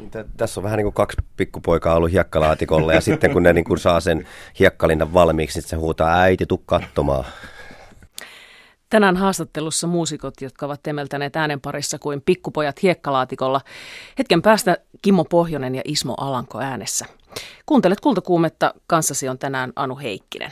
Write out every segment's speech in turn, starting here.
Tässä on vähän niin kuin kaksi pikkupoikaa ollut hiekkalaatikolla ja sitten kun ne niin kuin saa sen hiekkalinnan valmiiksi, niin se huutaa äiti, tuu katsomaan. Tänään haastattelussa muusikot, jotka ovat temeltäneet äänen parissa kuin pikkupojat hiekkalaatikolla. Hetken päästä Kimmo Pohjonen ja Ismo Alanko äänessä. Kuuntelet Kultakuumetta, kanssasi on tänään Anu Heikkinen.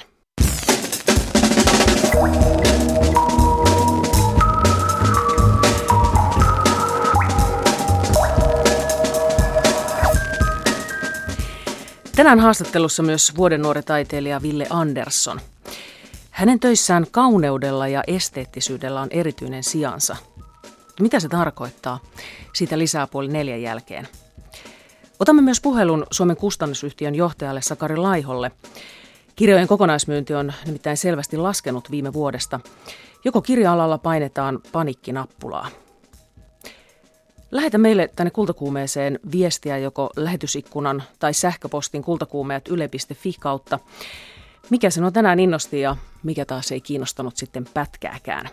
Tänään haastattelussa myös vuoden nuori taiteilija Ville Andersson. Hänen töissään kauneudella ja esteettisyydellä on erityinen sijansa. Mitä se tarkoittaa? Siitä lisää 3:30 jälkeen. Otamme myös puhelun Suomen kustannusyhtiön johtajalle Sakari Laiholle. Kirjojen kokonaismyynti on nimittäin selvästi laskenut viime vuodesta. Joko kirja-alalla painetaan paniikkinappulaa. Lähetä meille tänne Kultakuumeeseen viestiä joko lähetysikkunan tai sähköpostin kultakuumeat.yle.fi kautta. Mikä sinua tänään innosti ja mikä taas ei kiinnostanut sitten pätkääkään.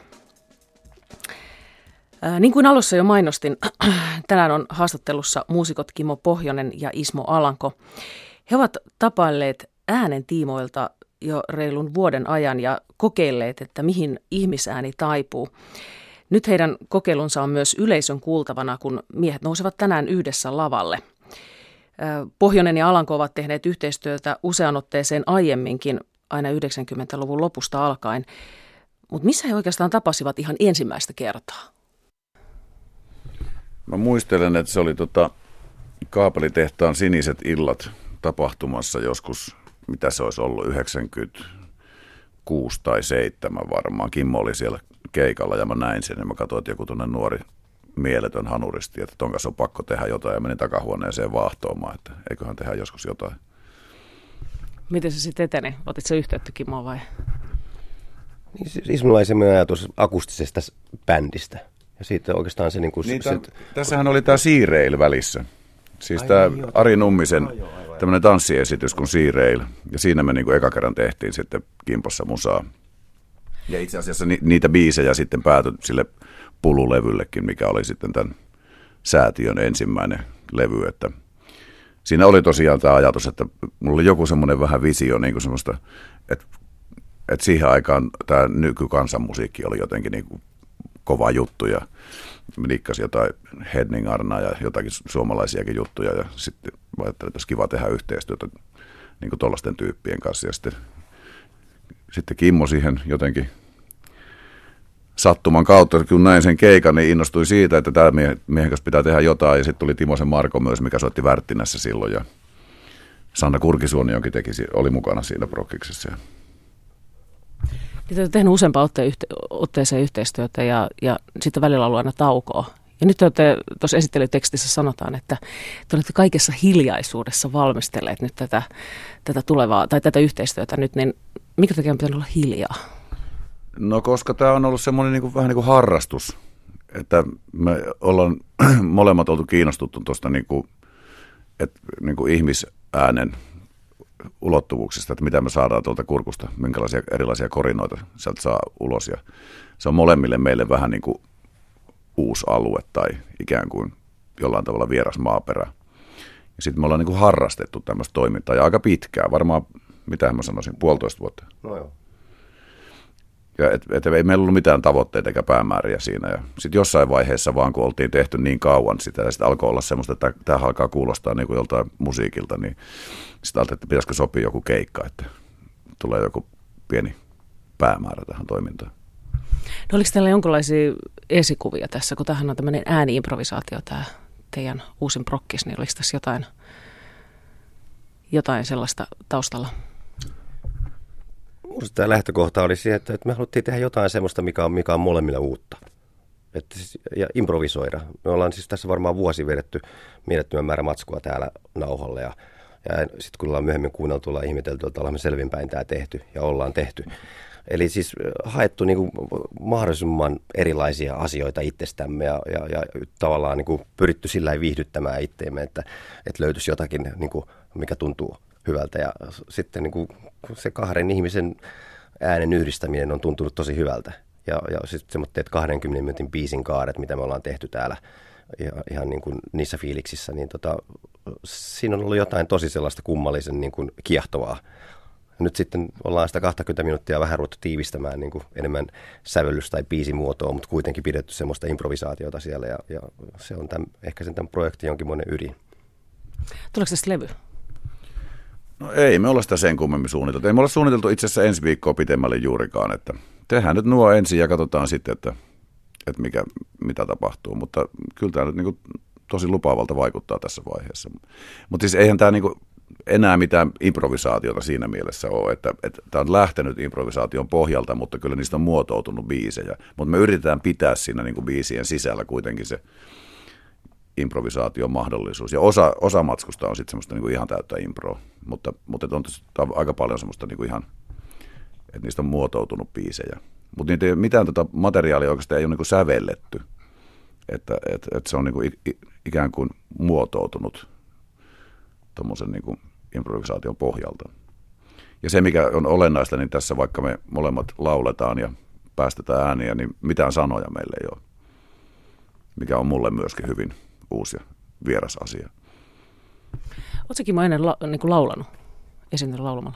Niin kuin alussa jo mainostin, tänään on haastattelussa muusikot Kimmo Pohjonen ja Ismo Alanko. He ovat tapailleet äänen tiimoilta jo reilun vuoden ajan ja kokeilleet, että mihin ihmisääni taipuu. Nyt heidän kokeilunsa on myös yleisön kuultavana, kun miehet nousevat tänään yhdessä lavalle. Pohjonen ja Alanko ovat tehneet yhteistyötä usean otteeseen aiemminkin, aina 90-luvun lopusta alkaen. Mutta missä he oikeastaan tapasivat ihan ensimmäistä kertaa? Mä muistelen, että se oli Kaapelitehtaan Siniset illat tapahtumassa joskus, mitä se olisi ollut, 96 tai 7 varmaan. Kimmo oli siellä keikalla ja mä näin sen ja mä katsoin, että joku tuonne nuori mieletön hanuristi, että ton kanssa on pakko tehdä jotain ja menin takahuoneeseen vaahtoamaan, että eiköhän tehdä joskus jotain. Miten se sitten eteni? Otit se yhteyttä Kimmoon vai? Niin, siis minulla oli sellainen ajatus akustisesta bändistä. Ja siitä oikeastaan se niin kuin... Niin, tässähän oli tämä Siireil välissä. Siis tämä Ari Nummisen tämmöinen tanssiesitys kuin Siireil. Ja siinä me niin kuin eka kerran tehtiin sitten Kimpossa musaa. Ja itse asiassa niitä biisejä sitten päätyi sille Pululevyllekin, mikä oli sitten tämän säätiön ensimmäinen levy. Että siinä oli tosiaan tämä ajatus, että mulla oli joku semmoinen vähän visio, niin kuin semmoista, että siihen aikaan tämä nykykansanmusiikki oli jotenkin niin kuin kova juttu ja liikkasi jotain Henning Arnaa ja jotakin suomalaisiakin juttuja ja sitten ajattelin, että olisi kiva tehdä yhteistyötä niin kuin tollaisten tyyppien kanssa ja sitten Kimmo siihen jotenkin sattuman kautta, kun näin sen keikan, niin innostui siitä, että tämä miehen kanssa pitää tehdä jotain ja sitten tuli Timosen Marko myös, mikä soitti Värttinässä silloin ja Sanna Kurkisuonionkin oli mukana siinä prokkiksessa. Te olette tehneet useampaan otteeseen yhteistyötä ja sitten välillä on ollut aina taukoa. Ja nyt tuossa esittelytekstissä sanotaan, että te olette kaikessa hiljaisuudessa valmistelleet nyt tätä tulevaa tai tätä yhteistyötä nyt, niin mikä takia pitää olla hiljaa? No koska tämä on ollut semmoinen vähän niin kuin harrastus, että me ollaan molemmat oltu kiinnostuttu tuosta niin kuin ihmisäänen ulottuvuuksista, että mitä me saadaan tuolta kurkusta, minkälaisia erilaisia korinoita sieltä saa ulos. Ja se on molemmille meille vähän niin kuin uusi alue tai ikään kuin jollain tavalla vieras maaperä. Ja sitten me ollaan niin kuin harrastettu tämmöistä toimintaa ja aika pitkään, varmaan, mitä mä sanoisin, 1,5 vuotta. No joo. Ja ei meillä ollut mitään tavoitteita eikä päämääriä siinä. Ja sitten jossain vaiheessa vaan, kun oltiin tehty niin kauan sitä, ja sitten alkoi olla semmoista, että tämä alkaa kuulostaa niin kuin joltain musiikilta, niin sitten ajattelin, että pitäisikö sopia joku keikka, että tulee joku pieni päämäärä tähän toimintaan. No oliko teillä jonkinlaisia esikuvia tässä, kun tämähän on tämmöinen ääni-improvisaatio, tämä teidän uusin prokkis, niin oliko tässä jotain sellaista taustalla? Minusta tämä lähtökohta oli se, että me haluttiin tehdä jotain semmoista, mikä on molemmille uutta. Ja improvisoida. Me ollaan siis tässä varmaan vuosi vedetty mielettömän määrä matskua täällä nauhalle. Ja sitten kun ollaan myöhemmin kuunneltu, ollaan ihmetelty, että ollaan me selvinpäin tämä tehty ja ollaan tehty. Eli siis haettu niin kuin mahdollisimman erilaisia asioita itsestämme ja tavallaan niin kuin pyritty sillä viihdyttämään itteemme, että löytyisi jotakin, niin kuin, mikä tuntuu hyvältä. Ja sitten niin kuin se kahden ihmisen äänen yhdistäminen on tuntunut tosi hyvältä. Ja sitten semmoitteet 20 minuutin biisin kaaret, mitä me ollaan tehty täällä ihan niin kuin niissä fiiliksissä, niin siinä on ollut jotain tosi sellaista kummallisen niin kuin kiehtovaa. Nyt sitten ollaan sitä 20 minuuttia vähän ruvettu tiivistämään niin kuin enemmän sävellys- tai biisimuotoa, mutta kuitenkin pidetty semmoista improvisaatiota siellä ja se on ehkä sen tämän projektin jonkinmoinen ydin. Tuleeko tästä levy? No ei me olla sitä sen kummemmin suunniteltu. Ei me olla suunniteltu itse asiassa ensi viikkoa pitemmälle juurikaan, että tehdään nyt nuo ensin ja katsotaan sitten, että mitä tapahtuu, mutta kyllä tämä nyt niin kuin tosi lupaavalta vaikuttaa tässä vaiheessa. Mutta siis eihän tämä niin kuin enää mitään improvisaatiota siinä mielessä ole, että tämä on lähtenyt improvisaation pohjalta, mutta kyllä niistä on muotoutunut biisejä. Mutta me yritetään pitää siinä niin kuin biisien sisällä kuitenkin se improvisaation mahdollisuus. Ja osa matskusta on sitten semmoista niin kuin ihan täyttä improa, mutta on aika paljon semmoista niin kuin ihan, että niistä on muotoutunut biisejä. Mutta niitä ei mitään materiaalia oikeastaan ei ole niin kuin sävelletty, että se on niin kuin ikään kuin muotoutunut tuommoisen niin kuin improvisaation pohjalta. Ja se, mikä on olennaista, niin tässä vaikka me molemmat lauletaan ja päästetään ääniä, niin mitään sanoja meillä ei ole, mikä on mulle myöskin hyvin uusi ja vieras asia. Oletko Kimmo ennen niin kuin laulanut, esiintynyt laulamalla?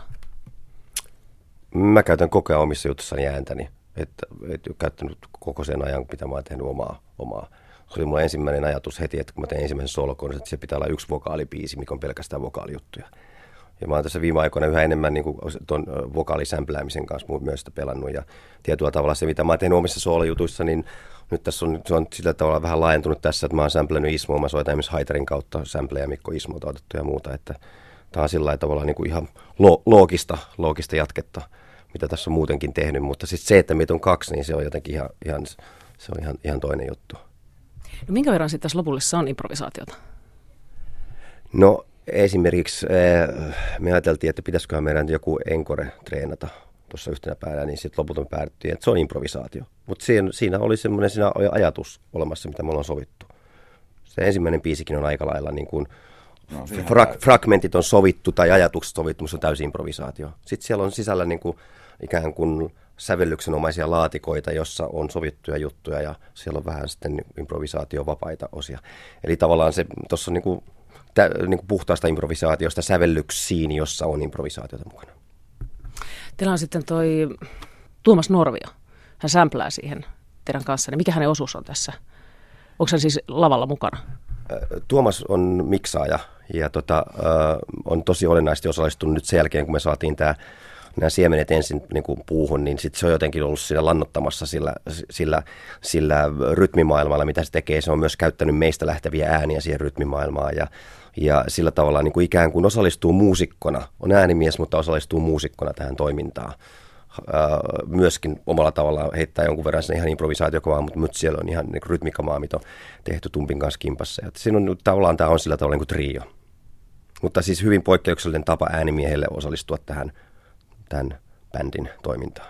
Mä käytän koko ajan omissa jutussani ääntäni, että käyttänyt koko sen ajan, mitä mä oon tehnyt omaa. Se oli mulla ensimmäinen ajatus heti, että kun mä teen ensimmäisen solokonsertin, että se pitää olla yksi vokaalibiisi, mikä on pelkästään vokaalijuttuja. Ja mä oon tässä viime aikoina yhä enemmän niin kuin ton vokaalisämpläämisen kanssa myös sitä pelannut. Ja tietyllä tavalla se, mitä mä oon tehnyt omissa soolojutuissa, niin nyt tässä se on sillä tavalla vähän laajentunut tässä, että mä oon sämplännyt Ismoa. Mä soitan esimerkiksi Haitarin kautta sämplejä Mikko Ismolta otettu ja muuta. Että tää on sillä tavalla niin kuin ihan loogista jatketta, mitä tässä on muutenkin tehnyt. Mutta siis se, että meitä on kaksi, niin se on jotenkin ihan toinen juttu. No minkä verran sitten tässä lopullisessa on improvisaatiota? No esimerkiksi me ajateltiin, että pitäisiköhän meidän joku encore treenata tuossa yhtenä päivänä, niin sitten lopulta me päädyttiin, että se on improvisaatio. Mutta siinä oli ajatus olemassa, mitä me ollaan sovittu. Se ensimmäinen biisikin on aika lailla niin kuin fragmentit on sovittu tai ajatukset sovittu, mutta se on täysin improvisaatio. Sitten siellä on sisällä niin kuin ikään kuin sävellyksenomaisia laatikoita, jossa on sovittuja juttuja ja siellä on vähän sitten improvisaatiovapaita osia. Eli tavallaan se tuossa on niin kuin puhtaasta improvisaatiosta sävellyksiin, jossa on improvisaatiota mukana. Teillä on sitten toi Tuomas Norvio. Hän sämplää siihen teidän kanssa. Mikä hänen osuus on tässä? Onko hän siis lavalla mukana? Tuomas on miksaaja ja on tosi olennaisesti osallistunut nyt sen jälkeen, kun me saatiin nämä siemenet ensin niin kuin puuhun, niin sit se on jotenkin ollut siinä lannottamassa sillä rytmimaailmalla, mitä se tekee. Se on myös käyttänyt meistä lähteviä ääniä siihen rytmimaailmaan ja sillä tavalla niin kuin ikään kuin osallistuu muusikkona. On äänimies, mutta osallistuu muusikkona tähän toimintaan. Myöskin omalla tavallaan heittää jonkun verran sen ihan improvisaatiokamaa, mutta siellä on ihan niin rytmikamaa, mitä on tehty Tumpin kanssa kimpassa. Ja siinä on tavallaan tämä on sillä tavalla niin kuin trio. Mutta siis hyvin poikkeuksellinen tapa äänimiehelle osallistua tähän tämän bändin toimintaan.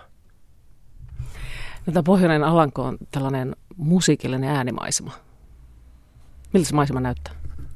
No, tämä Pohjoinen Alanko on tällainen musiikillinen äänimaisema. Miltä se maisema näyttää?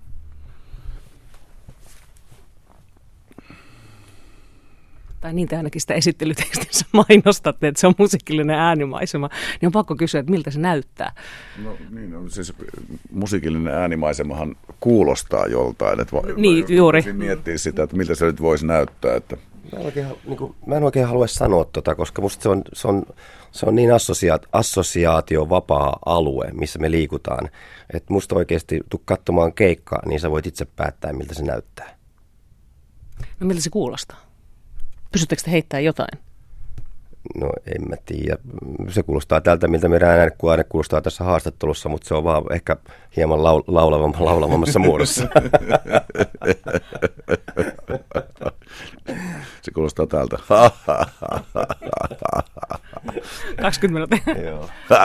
Tai niin te ainakin sitä esittelytekstissä mainostatte, että se on musiikillinen äänimaisema, niin on pakko kysyä, että miltä se näyttää. No niin, no, siis musiikillinen äänimaisemahan kuulostaa joltain, että niin, juuri. Miettii sitä, että miltä se nyt voisi näyttää. Että Mä en oikein halua sanoa koska musta se on niin assosiaatiovapaa alue, missä me liikutaan, että musta oikeasti tuu katsomaan keikkaa, niin sä voit itse päättää, miltä se näyttää. No miltä se kuulostaa? Pystyttekö te heittämään jotain? No en mä tiedä. Se kuulostaa tältä, miltä meidän ääne kuulostaa tässä haastattelussa, mutta se on vaan ehkä hieman laulavammassa muodossa. Se kuulostaa tältä. 20 minuuttia. Joo.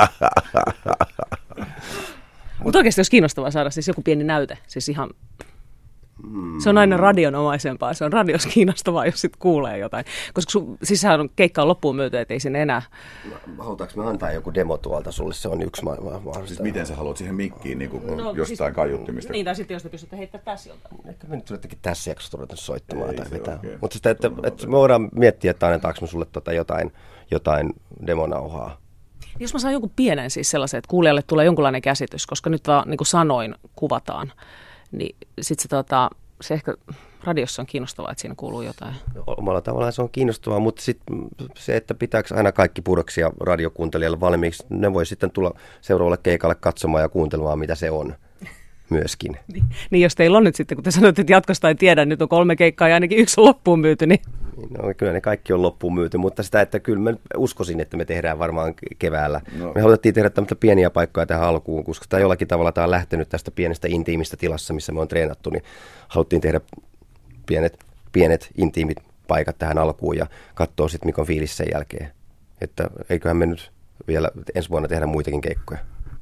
Mutta oikeasti olisi kiinnostavaa saada siis joku pieni näyte, siis ihan... Se on aina radionomaisempaa. Se on radios kiinnostavaa, jos sitten kuulee jotain. Koska sehän on keikkaan loppuun myötä, ettei sinne enää... Halutaanko me antaa joku demo tuolta sulle? Se on yksi mahdollista. Siis miten sä haluat siihen mikkiin niin jostain siis, kaiuttimista? Niin, tai sitten jos te pystytte heittämään tässä jotain. Ehkä me nyt jotenkin tässä jaksossa ruvetaan soittamaan tai vetää. Okay. Mutta sitä, että me voidaan miettiä, että annetaanko me sulle jotain demonauhaa. Jos mä saan jonkun pienen siis sellaisen, että kuulijalle tulee jonkunlainen käsitys, koska nyt vaan niin kuin sanoin kuvataan, niin sitten se ehkä radiossa on kiinnostavaa, että siinä kuuluu jotain. Omalla tavallaan se on kiinnostavaa, mutta sitten se, että pitääkö aina kaikki puroksia radiokuuntelijalle valmiiksi, ne voi sitten tulla seuraavalle keikalle katsomaan ja kuuntelemaan, mitä se on myöskin. Niin jos teillä on nyt sitten, kun te sanoitte, että jatkosta ei tiedä, nyt on 3 keikkaa ja ainakin 1 on loppuun myyty, niin... No, kyllä ne kaikki on loppuun myyty, mutta sitä, että kyllä mä uskoisin, että me tehdään varmaan keväällä. No. Me haluttiin tehdä tämmöistä pieniä paikkoja tähän alkuun, koska tämä jollakin tavalla tämä on lähtenyt tästä pienestä intiimistä tilassa, missä me on treenattu, niin haluttiin tehdä pienet intiimit paikat tähän alkuun ja katsoa sitten, mikä on fiilis sen jälkeen. Että eiköhän me nyt vielä ensi vuonna tehdä muitakin keikkoja.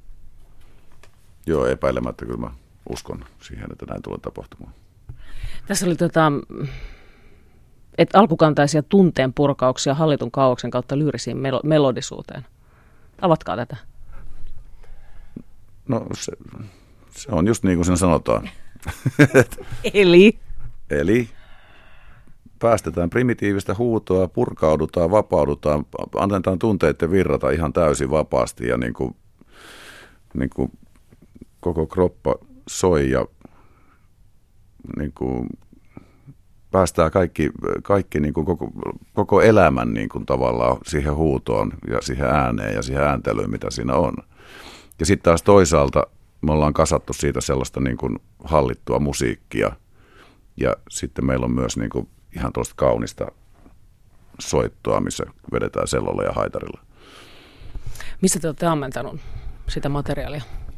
Joo, epäilemättä kyllä mä uskon siihen, että näin tulee tapahtumaan. Tässä oli alkukantaisia tunteen purkauksia hallitun kaaoksen kautta lyyrisiin melodisuuteen. Avatkaa tätä. No se on just niin kuin sen sanotaan. Eli päästetään primitiivistä huutoa, purkaudutaan, vapaudutaan, annetaan tunteiden virrata ihan täysin vapaasti ja niin kuin koko kroppa soi ja niin kuin päästään kaikki niin kuin koko elämän niin kuin tavallaan siihen huutoon ja siihen ääneen ja siihen ääntelyyn, mitä siinä on. Ja sitten taas toisaalta me ollaan kasattu siitä sellaista niin kuin hallittua musiikkia ja sitten meillä on myös niin kuin ihan tuosta kaunista soittoa, missä vedetään sellolla ja haitarilla. Missä te olette ammentanut sitä materiaalia?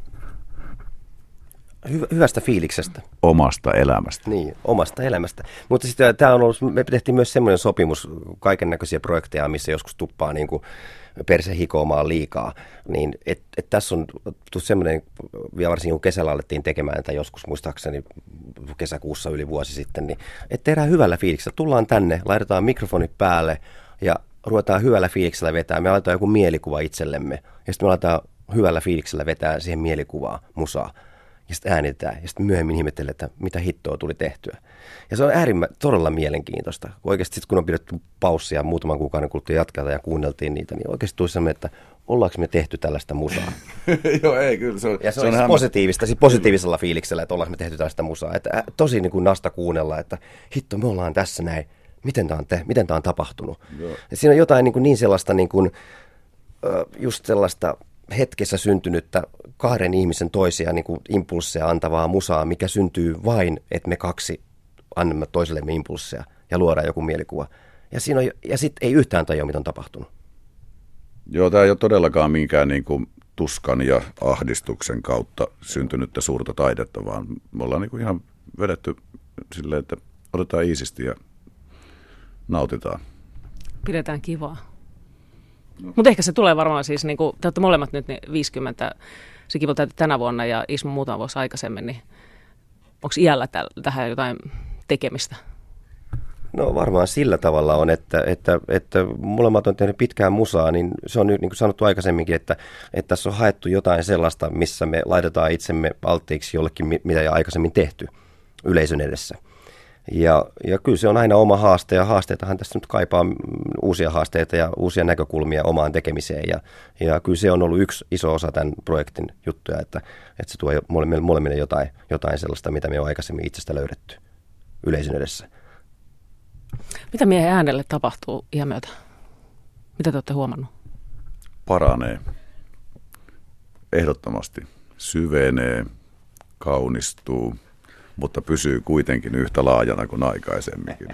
Hyvästä fiiliksestä. Omasta elämästä. Niin, omasta elämästä. Mutta sitten tämä on ollut, me tehtiin myös semmoinen sopimus, kaiken näköisiä projekteja, missä joskus tuppaa niin kuin perse hikoamaan liikaa. Niin, että tässä on semmoinen, ja varsinkin kun kesällä alettiin tekemään, tai joskus muistaakseni kesäkuussa yli vuosi sitten, niin että tehdään hyvällä fiiliksellä. Tullaan tänne, laitetaan mikrofonit päälle ja ruvetaan hyvällä fiiliksellä vetää. Me aletaan joku mielikuva itsellemme ja sitten me aletaan hyvällä fiiliksellä vetää siihen mielikuvaan musaa. Ja sitten äänitetään, ja sitten myöhemmin ihmetellään, että mitä hittoa tuli tehtyä. Ja se on todella mielenkiintoista. Oikeasti sitten kun on pidetty paussia muutaman kuukauden kuluttua jatkaa ja kuunneltiin niitä, niin oikeasti tuli sellainen, että ollaanko me tehty tällaista musaa. Joo, ei kyllä. Se on positiivista, siis positiivisella fiiliksellä, että ollaanko me tehty tällaista musaa. Että tosi niin kuin nasta kuunnella, että hitto, me ollaan tässä näin. Miten tämä on tapahtunut? Ja siinä on jotain niin sellaista, niin kuin, just sellaista hetkessä syntynyttä 2 ihmisen toisia niin kuin impulsseja antavaa musaa, mikä syntyy vain, että me 2 annamme toisellemme impulsseja ja luodaan joku mielikuva. Ja sitten ei yhtään tajua, mitä on tapahtunut. Joo, tämä ei ole todellakaan minkään niin kuin tuskan ja ahdistuksen kautta syntynyttä suurta taidetta, vaan me ollaan niin kuin ihan vedetty silleen, että otetaan iisisti ja nautitaan. Pidetään kivaa. No. Mutta ehkä se tulee varmaan siis, niin kuin, te olette molemmat nyt niin 50, se Kivo täytyy tänä vuonna ja Ismo muutama vuosi aikaisemmin, niin onko iällä tähän jotain tekemistä? No varmaan sillä tavalla on, että molemmat on tehnyt pitkään musaa, niin se on nyt niin kuin sanottu aikaisemminkin, että tässä on haettu jotain sellaista, missä me laitetaan itsemme alttiiksi jollekin, mitä ei aikaisemmin tehty yleisön edessä. Ja kyllä se on aina oma haaste, ja haasteitahan tässä nyt kaipaa uusia haasteita ja uusia näkökulmia omaan tekemiseen. Ja kyllä se on ollut yksi iso osa tämän projektin juttuja, että se tuo molemmille jotain sellaista, mitä me on aikaisemmin itsestä löydetty yleisön edessä. Mitä miehen äänelle tapahtuu iän myötä? Mitä te olette huomannut? Paranee. Ehdottomasti. Syvenee, kaunistuu. Mutta pysyy kuitenkin yhtä laajana kuin aikaisemminkin.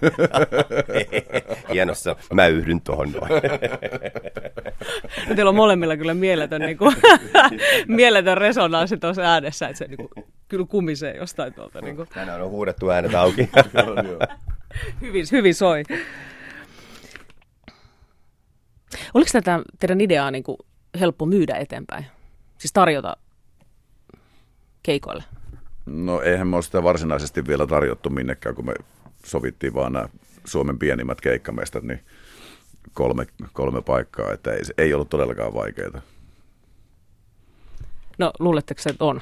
Hienossa. Mä yhdyn tuohon noin. Teillä on molemmilla kyllä mieletön resonanssi tuossa äänessä, että se niin kuin, kyllä kumisee jostain tuolta. Niin kuin. Tänään on huudettu äänet auki. Hyvin soi. Oliko tätä teidän ideaa niin kuin helppo myydä eteenpäin? Siis tarjota keikoille? No eihän me ole sitä varsinaisesti vielä tarjottu minnekään, kun me sovittiin vaan nämä Suomen pienimmät keikkamestat, niin 3 paikkaa, että ei ollut todellakaan vaikeaa. No luuletteko se, että on?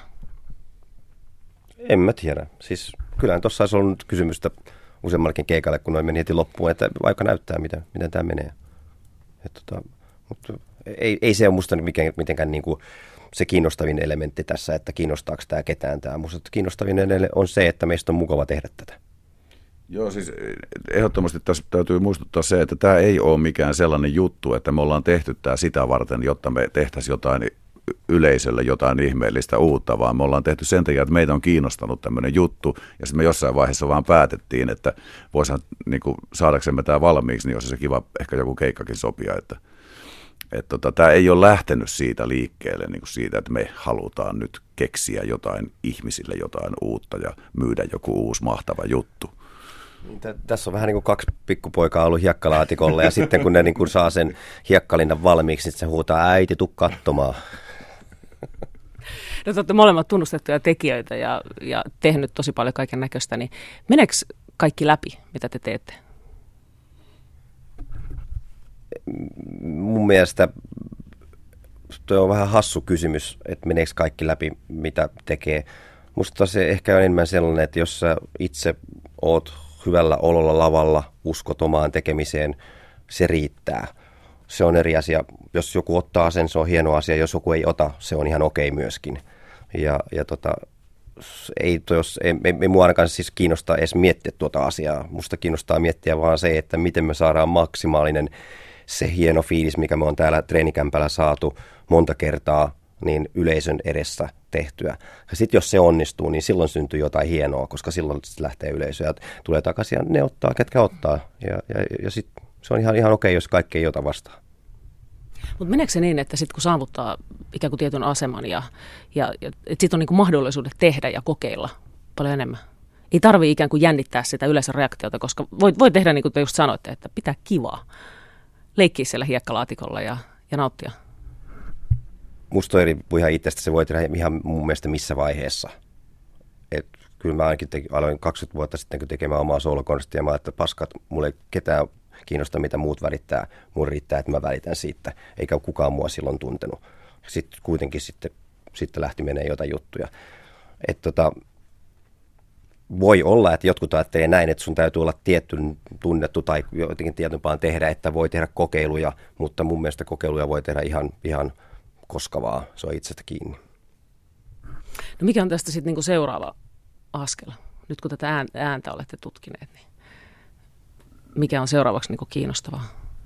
En mä tiedä. Siis kyllähän tuossa olisi ollut kysymystä useammallakin keikalle, kun noin meni heti loppuun, että aika näyttää, miten tämä menee. Mutta ei se ole musta mitenkään niin kuin se kiinnostavin elementti tässä, että kiinnostaako tämä ketään tämä. Musta kiinnostavin on se, että meistä on mukava tehdä tätä. Joo, siis ehdottomasti tässä täytyy muistuttaa se, että tämä ei ole mikään sellainen juttu, että me ollaan tehty tämä sitä varten, jotta me tehtäisiin jotain yleisölle jotain ihmeellistä uutta, vaan me ollaan tehty sen takia, että meitä on kiinnostanut tämmöinen juttu, ja sitten me jossain vaiheessa vaan päätettiin, että voisihan niin kuin, saadaksemme tämä valmiiksi, niin olisi se kiva ehkä joku keikkakin sopia, että tämä ei ole lähtenyt siitä liikkeelle, niin kuin siitä, että me halutaan nyt keksiä jotain ihmisille jotain uutta ja myydä joku uusi mahtava juttu. Tässä on vähän niin kuin kaksi pikkupoikaa ollut hiekkalaatikolla ja sitten kun ne niin kuin saa sen hiekkalinnan valmiiksi, niin se huutaa äiti, tuu katsomaan. No te olette molemmat tunnustettuja tekijöitä ja tehnyt tosi paljon kaiken näköistä, niin meneekö kaikki läpi, mitä te teette? Mun mielestä tuo on vähän hassu kysymys, että meneekö kaikki läpi, mitä tekee. Musta se ehkä on enemmän sellainen, että jos sä itse oot hyvällä ololla lavalla, uskot omaan tekemiseen, se riittää. Se on eri asia. Jos joku ottaa sen, se on hieno asia. Jos joku ei ota, se on ihan okei myöskin. Ei mua ainakaan siis kiinnostaa edes miettiä tuota asiaa. Musta kiinnostaa miettiä vaan se, että miten me saadaan maksimaalinen se hieno fiilis, mikä me on täällä treenikämpällä saatu monta kertaa, niin yleisön edessä tehtyä. Ja sitten jos se onnistuu, niin silloin syntyy jotain hienoa, koska silloin lähtee yleisö ja tulee takaisin ja ne ottaa, ketkä ottaa. Ja sitten se on ihan okei, jos kaikki ei ota vastaan. Mutta meneekö se niin, että sitten kun saavuttaa ikään kuin tietyn aseman ja sitten on niin kuin mahdollisuudet tehdä ja kokeilla paljon enemmän? Ei tarvitse ikään kuin jännittää sitä yleisön reaktiota, koska voi tehdä niin kuin te just sanoitte, että pitää kivaa. Leikkiä siellä hiekkalaatikolla ja nauttia. Musta on eri ihan itsestä, se voi tehdä ihan mun mielestä missä vaiheessa. Et kyllä mä ainakin aloin 20 vuotta sitten kun tekemään omaa soolokonstia ja mä ajattelin, että paskat, mulle ei ketään kiinnosta mitä muut välittää. Mun riittää, että mä välitän siitä, eikä kukaan mua silloin tuntenut. Sitten kuitenkin sitten lähti menee jotain juttuja. Voi olla, että jotkut ajattelee näin, että sun täytyy olla tietty tunnettu tai jotenkin tietympaan tehdä, että voi tehdä kokeiluja, mutta mun mielestä kokeiluja voi tehdä ihan koska vaan, se on itsestä kiinni. No mikä on tästä sitten niinku seuraava askel? Nyt kun tätä ääntä olette tutkineet, niin mikä on seuraavaksi niinku kiinnostavaa?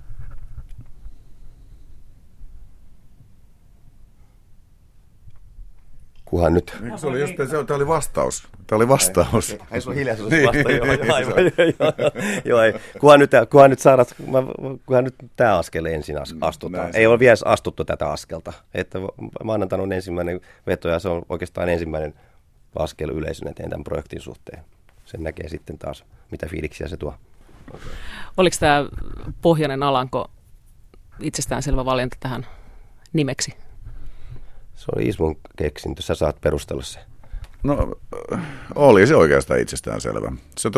Kunhan nyt. Se oli just, tämä oli vastaus. Tämä oli vastaus. Ei se on hiljaisuus vasta. Kunhan nyt tämä askel ensin astutaan. Ei ole vielä astuttu tätä askelta. Että maanantaina on ensimmäinen veto ja se on oikeastaan ensimmäinen askel yleisön eteen tämän projektin suhteen. Sen näkee sitten taas, mitä fiiliksiä se tuo. Okay. Oliko tämä Pohjoinen Alanko itsestäänselvä valinta tähän nimeksi? Se oli Ismon keksintö, sä saat perustella se. No, oli se oikeastaan itsestäänselvä. Se,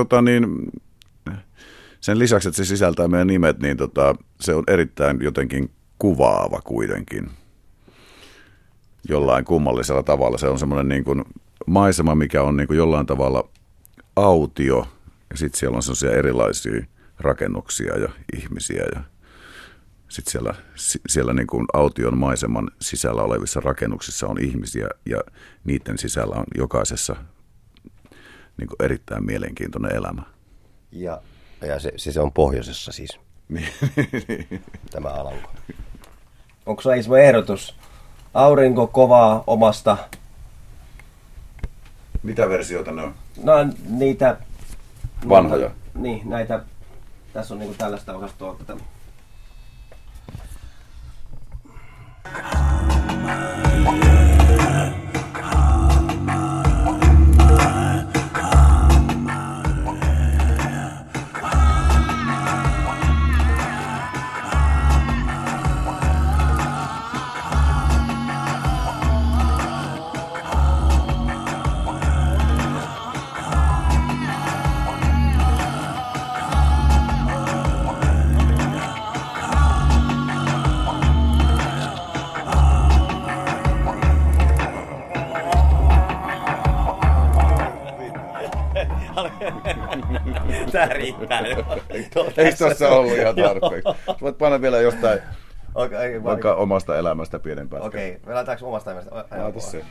sen lisäksi, että se sisältää meidän nimet, niin se on erittäin jotenkin kuvaava kuitenkin. Jollain kummallisella tavalla. Se on semmoinen niin kuin maisema, mikä on niin kuin jollain tavalla autio, ja sitten siellä on sellaisia erilaisia rakennuksia ja ihmisiä ja sitten siellä niin kuin aution maiseman sisällä olevissa rakennuksissa on ihmisiä ja niiden sisällä on jokaisessa niin kuin erittäin mielenkiintoinen elämä. Ja se on pohjoisessa siis, tämä Alanko. Onko se Ismo ehdotus? Aurinko kovaa omasta. Mitä versioita ne on? No niitä vanhoja. Niin, näitä. Tässä on niinku tällaista osastoa. Tää riittää jo. Ei tuossa ollut ihan tarpeeksi. Voit panna vielä jostain Vaikka omasta elämästä pienen pätkän. Okei, me laitaanko omasta elämästä? Laita se.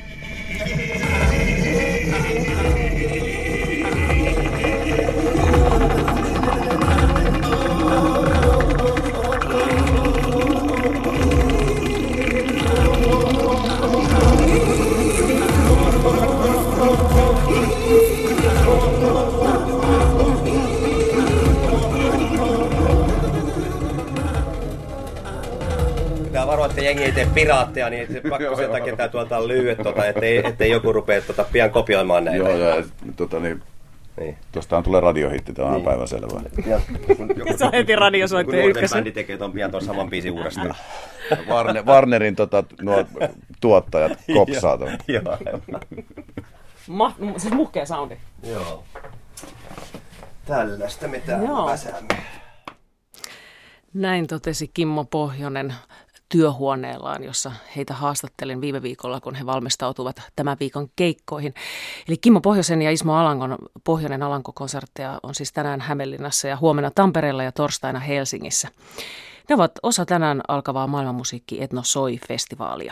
Pitää varoa, että jengi ei tee piraatteja, niin se pakko sen takia tää tuolta lyhyet, ettei joku rupea pian kopioimaan näitä. Joo, ja niin. Tuostahan tulee radiohitti, tämä on niin. Päivänselvää. Ja sä heti radiosoitteen ykkösen. Kun bändi tekee ton pian tuon saman biisin uudestaan. Warnerin nuo tuottajat kopsaa ton. Siis muhkea soundi. Joo. Tällaista me täällä väsäämme. Näin totesi Kimmo Pohjonen työhuoneellaan, jossa heitä haastattelin viime viikolla, kun he valmistautuvat tämän viikon keikkoihin. Eli Kimmo Pohjosen ja Ismo Alankon Pohjonen Alanko-konsertteja on siis tänään Hämeenlinnassa ja huomenna Tampereella ja torstaina Helsingissä. Ne ovat osa tänään alkavaa maailmanmusiikki Etno Soi-festivaalia.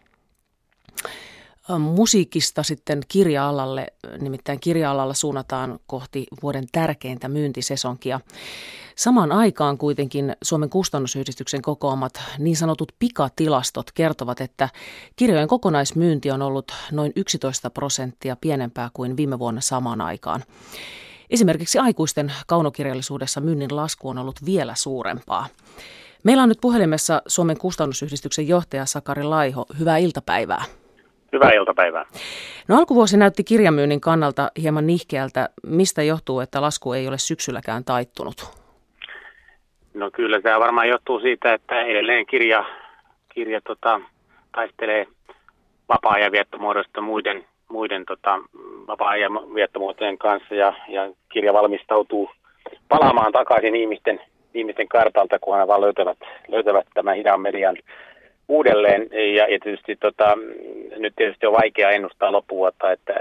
Musiikista sitten kirja-alalle, nimittäin kirja-alalla suunnataan kohti vuoden tärkeintä myyntisesonkia. Samaan aikaan kuitenkin Suomen kustannusyhdistyksen kokoamat niin sanotut pikatilastot kertovat, että kirjojen kokonaismyynti on ollut noin 11% pienempää kuin viime vuonna samaan aikaan. Esimerkiksi aikuisten kaunokirjallisuudessa myynnin lasku on ollut vielä suurempaa. Meillä on nyt puhelimessa Suomen kustannusyhdistyksen johtaja Sakari Laiho. Hyvää iltapäivää. Hyvää iltapäivää. No alkuvuosi näytti kirjamyynnin kannalta hieman nihkeältä. Mistä johtuu, että lasku ei ole syksylläkään taittunut? No kyllä tämä varmaan johtuu siitä, että edelleen kirja taistelee vapaa-ajan viettomuodosta muiden vapaa-ajan viettomuotojen kanssa ja kirja valmistautuu palaamaan takaisin ihmisten kartalta, kunhan vaan löytävät tämän hidan median uudelleen. Ja tietysti nyt tietysti on vaikea ennustaa loppuvuotta, että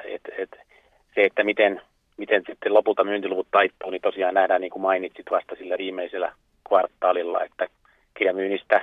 miten sitten lopulta myyntiluvut taittuu, niin tosiaan nähdään, niin kuin mainitsit, vasta sillä viimeisellä kvartaalilla, että kirjamyynnistä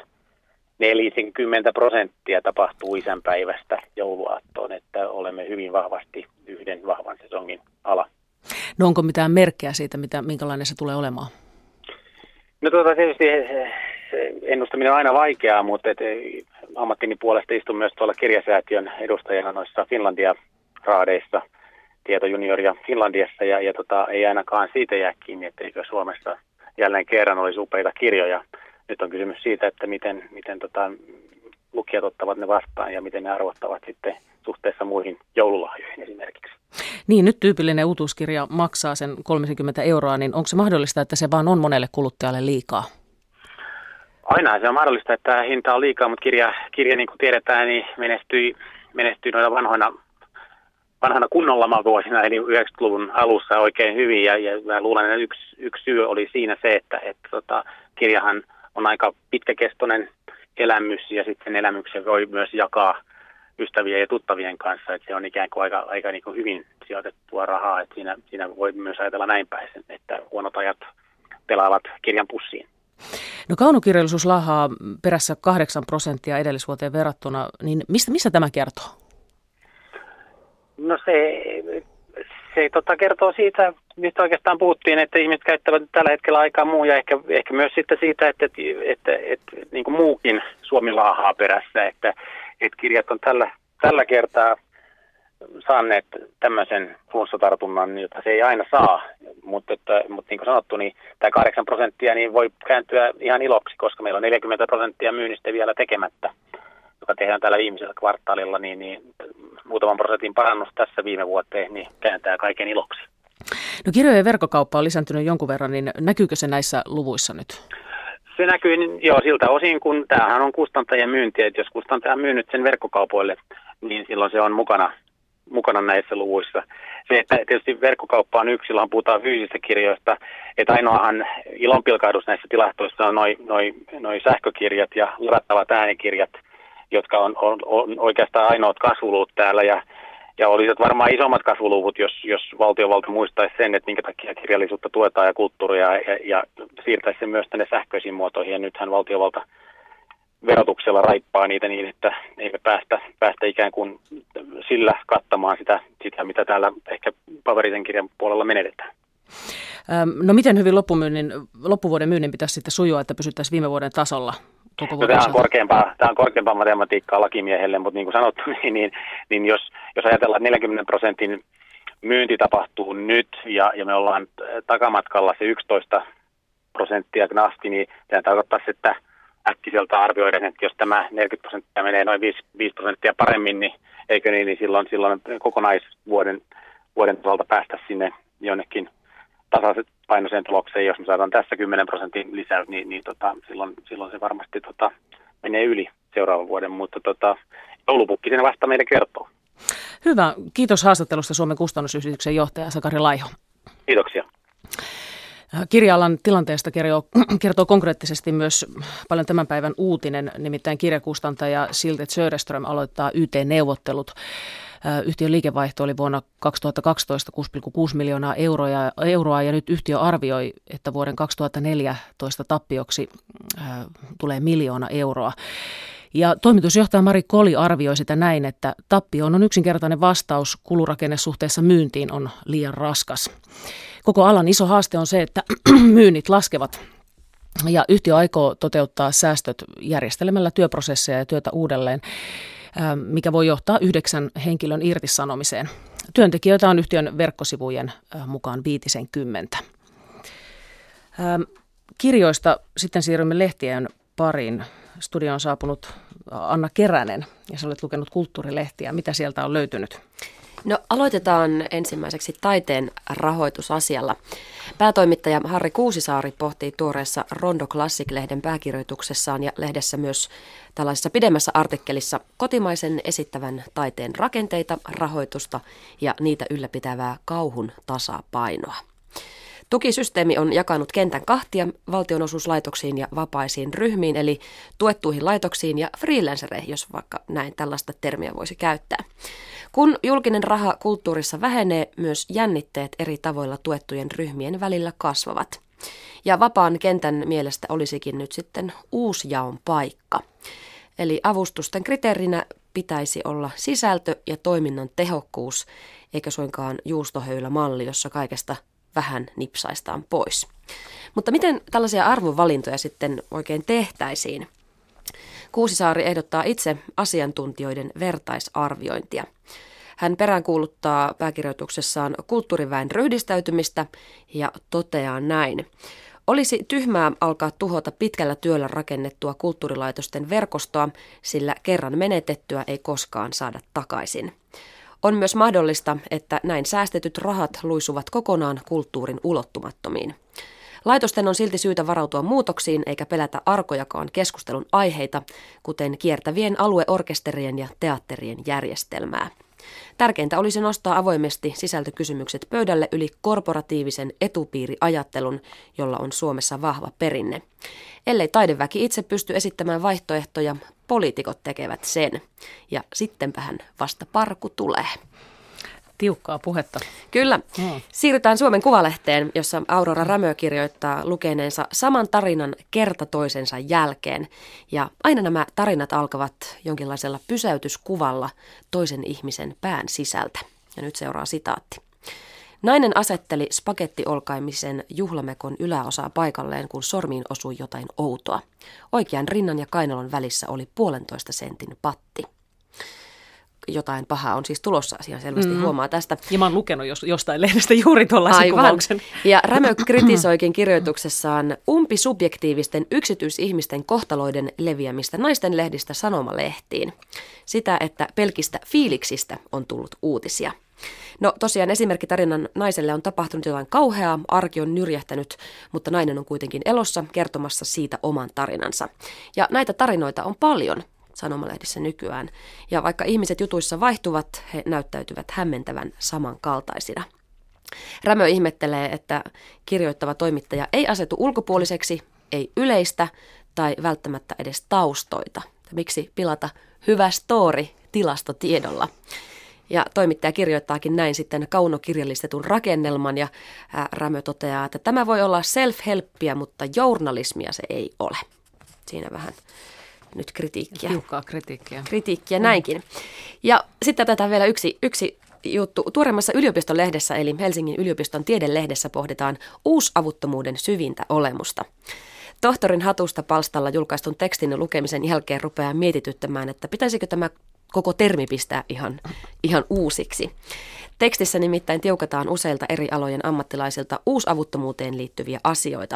40% tapahtuu isänpäivästä jouluaattoon, että olemme hyvin vahvasti yhden vahvan sesongin ala. No onko mitään merkkejä siitä, minkälainen se tulee olemaan? No tietysti ennustaminen on aina vaikeaa, mutta ammattini puolesta istun myös tuolla kirjasäätiön edustajana noissa Finlandia-raadeissa, Tieto Junior ja Finlandiassa, ja ei ainakaan siitä jää kiinni, etteikö Suomessa jälleen kerran olisi upeita kirjoja. Nyt on kysymys siitä, että miten lukijat ottavat ne vastaan ja miten ne arvottavat sitten suhteessa muihin joululahjoihin esimerkiksi. Niin, nyt tyypillinen uutuuskirja maksaa sen 30 €, niin onko se mahdollista, että se vaan on monelle kuluttajalle liikaa? Aina se on mahdollista, että hinta on liikaa, mutta kirja niin kuin tiedetään, niin menestyi noilla vanhana kunnon lamavuosina, eli 90-luvun alussa oikein hyvin, ja mä luulen, että yksi syy oli siinä se, että kirjahan on aika pitkäkestoinen elämys, ja sitten sen elämyksen voi myös jakaa ystävien ja tuttavien kanssa, että se on ikään kuin aika niin kuin hyvin sijoitettua rahaa, että siinä voi myös ajatella näin päin, että huonot ajat pelaavat kirjan pussiin. No kaunokirjallisuus laahaa perässä 8% edellisvuoteen verrattuna, niin mistä tämä kertoo? No se kertoo siitä, mistä oikeastaan puhuttiin, että ihmiset käyttävät tällä hetkellä aikaa muu ja ehkä myös sitten siitä, että niin kuin muukin Suomi laahaa perässä, että kirjat on tällä kertaa saaneet tämmöisen flunssatartunnan, jota se ei aina saa, mutta niin kuin sanottu, niin tämä 8% niin voi kääntyä ihan iloksi, koska meillä on 40% myynnistä vielä tekemättä, joka tehdään tällä viimeisellä kvartaalilla, niin muutaman prosentin parannus tässä viime vuoteen, niin kääntää kaiken iloksi. No kirjojen verkkokauppa on lisääntynyt jonkun verran, niin näkyykö se näissä luvuissa nyt? Se näkyy jo siltä osin, kun tämähän on kustantajien myyntiä, että jos kustantaja on myynyt sen verkkokaupoille, niin silloin se on mukana näissä luvuissa. Se, että tietysti verkkokauppa on yksi, silloin puhutaan fyysisistä kirjoista, että ainoahan ilonpilkahdus näissä tilastoissa on noi sähkökirjat ja ladattavat äänikirjat, jotka on oikeastaan ainoat kasvuluvut täällä, ja olisivat varmaan isommat kasvuluvut, jos valtiovalta muistaisi sen, että minkä takia kirjallisuutta tuetaan ja kulttuuria ja siirtäisi sen myös tänne sähköisiin muotoihin. Ja nythän valtiovalta verotuksella raippaa niitä niin, että ei me päästä ikään kuin sillä kattamaan sitä mitä täällä ehkä paperisen kirjan puolella menetetään. No miten hyvin loppuvuoden myynnin pitäisi sitten sujua, että pysyttäisiin viime vuoden tasolla? Tämä on korkeampaa matematiikkaa lakimiehelle, mutta niin kuin sanottu, niin jos ajatellaan, että 40% myynti tapahtuu nyt ja me ollaan takamatkalla se 11% knasti, niin tämä tarkoittaa, että äkkiseltä arvioiden, että jos tämä 40% menee noin 5% paremmin, niin eikö niin silloin kokonaisvuoden tasolta päästä sinne jonnekin tasapainoiseen tulokseen, jos me saadaan tässä 10% lisäys, niin silloin se varmasti menee yli seuraavan vuoden, mutta joulupukki siinä vasta meille kertoo. Hyvä. Kiitos haastattelusta Suomen kustannusyhdistyksen johtaja Sakari Laiho. Kiitoksia. Kirja-alan tilanteesta kertoo konkreettisesti myös paljon tämän päivän uutinen, nimittäin kirjakustantaja Silke Söderström aloittaa YT-neuvottelut. Yhtiön liikevaihto oli vuonna 2012 6,6 miljoonaa euroa ja nyt yhtiö arvioi, että vuoden 2014 tappioksi tulee 1 miljoona euroa. Ja toimitusjohtaja Mari Koli arvioi sitä näin, että tappioon on yksinkertainen vastaus, kulurakenne suhteessa myyntiin on liian raskas. Koko alan iso haaste on se, että myynnit laskevat ja yhtiö aikoo toteuttaa säästöt järjestelemällä työprosesseja ja työtä uudelleen, mikä voi johtaa 9 henkilön irtisanomiseen. Työntekijöitä on yhtiön verkkosivujen mukaan 50. Kirjoista sitten siirrymme lehtien pariin. Studioon on saapunut Anna Keränen ja sä olet lukenut kulttuurilehtiä. Mitä sieltä on löytynyt? No aloitetaan ensimmäiseksi taiteen rahoitusasialla. Päätoimittaja Harri Kuusisaari pohtii tuoreessa Rondo Classic-lehden pääkirjoituksessaan ja lehdessä myös tällaisessa pidemmässä artikkelissa kotimaisen esittävän taiteen rakenteita, rahoitusta ja niitä ylläpitävää kauhun tasapainoa. Tukisysteemi on jakanut kentän kahtia valtionosuuslaitoksiin ja vapaisiin ryhmiin, eli tuettuihin laitoksiin ja freelancereihin, jos vaikka näin tällaista termiä voisi käyttää. Kun julkinen raha kulttuurissa vähenee, myös jännitteet eri tavoilla tuettujen ryhmien välillä kasvavat. Ja vapaan kentän mielestä olisikin nyt sitten uusjaon paikka. Eli avustusten kriteerinä pitäisi olla sisältö ja toiminnan tehokkuus, eikä suinkaan juustohöylämalli, jossa kaikesta vähän nipsaistaan pois. Mutta miten tällaisia arvovalintoja sitten oikein tehtäisiin? Kuusisaari ehdottaa itse asiantuntijoiden vertaisarviointia. Hän peräänkuuluttaa pääkirjoituksessaan kulttuuriväen ryhdistäytymistä ja toteaa näin. Olisi tyhmää alkaa tuhota pitkällä työllä rakennettua kulttuurilaitosten verkostoa, sillä kerran menetettyä ei koskaan saada takaisin. On myös mahdollista, että näin säästetyt rahat luisuvat kokonaan kulttuurin ulottumattomiin. Laitosten on silti syytä varautua muutoksiin eikä pelätä arkojakaan keskustelun aiheita, kuten kiertävien alueorkesterien ja teatterien järjestelmää. Tärkeintä olisi nostaa avoimesti sisältökysymykset pöydälle yli korporatiivisen etupiiriajattelun, jolla on Suomessa vahva perinne. Ellei taideväki itse pysty esittämään vaihtoehtoja, poliitikot tekevät sen. Ja sittenpähän vasta parku tulee. Tiukkaa puhetta. Kyllä. Siirrytään Suomen Kuvalehteen, jossa Aurora Rämö kirjoittaa lukeneensa saman tarinan kerta toisensa jälkeen. Ja aina nämä tarinat alkavat jonkinlaisella pysäytyskuvalla toisen ihmisen pään sisältä. Ja nyt seuraa sitaatti. Nainen asetteli spagettiolkaimisen juhlamekon yläosaa paikalleen, kun sormiin osui jotain outoa. Oikean rinnan ja kainalon välissä oli 1,5 sentin patti. Jotain pahaa on siis tulossa, asiaan selvästi huomaa tästä. Ja mä oon lukenut jostain lehdestä juuri tuollaisen kuvauksen. Ja Rämö kritisoikin kirjoituksessaan umpisubjektiivisten yksityisihmisten kohtaloiden leviämistä naisten lehdistä sanomalehtiin. Sitä, että pelkistä fiiliksistä on tullut uutisia. No tosiaan esimerkkitarinan naiselle on tapahtunut jotain kauheaa, arki on nyrjähtänyt, mutta nainen on kuitenkin elossa kertomassa siitä oman tarinansa. Ja näitä tarinoita on paljon sanomalehdissä nykyään. Ja vaikka ihmiset jutuissa vaihtuvat, he näyttäytyvät hämmentävän samankaltaisina. Rämö ihmettelee, että kirjoittava toimittaja ei asetu ulkopuoliseksi, ei yleistä tai välttämättä edes taustoita. Miksi pilata hyvä story tilastotiedolla? Ja toimittaja kirjoittaakin näin sitten kaunokirjallistetun rakennelman ja Rämö toteaa, että tämä voi olla self-helppiä, mutta journalismia se ei ole. Siinä vähän nyt kritiikkiä. Tiukkaa kritiikkiä. Kritiikkiä näinkin. Ja sitten tätä vielä yksi juttu. Tuoreimmassa yliopistolehdessä, eli Helsingin yliopiston tiedelehdessä, pohditaan uusavuttomuuden syvintä olemusta. Tohtorin hatusta palstalla julkaistun tekstin lukemisen jälkeen rupeaa mietityttämään, että pitäisikö tämä koko termi pistää ihan uusiksi. Tekstissä nimittäin tiukataan useilta eri alojen ammattilaisilta uusavuttomuuteen liittyviä asioita.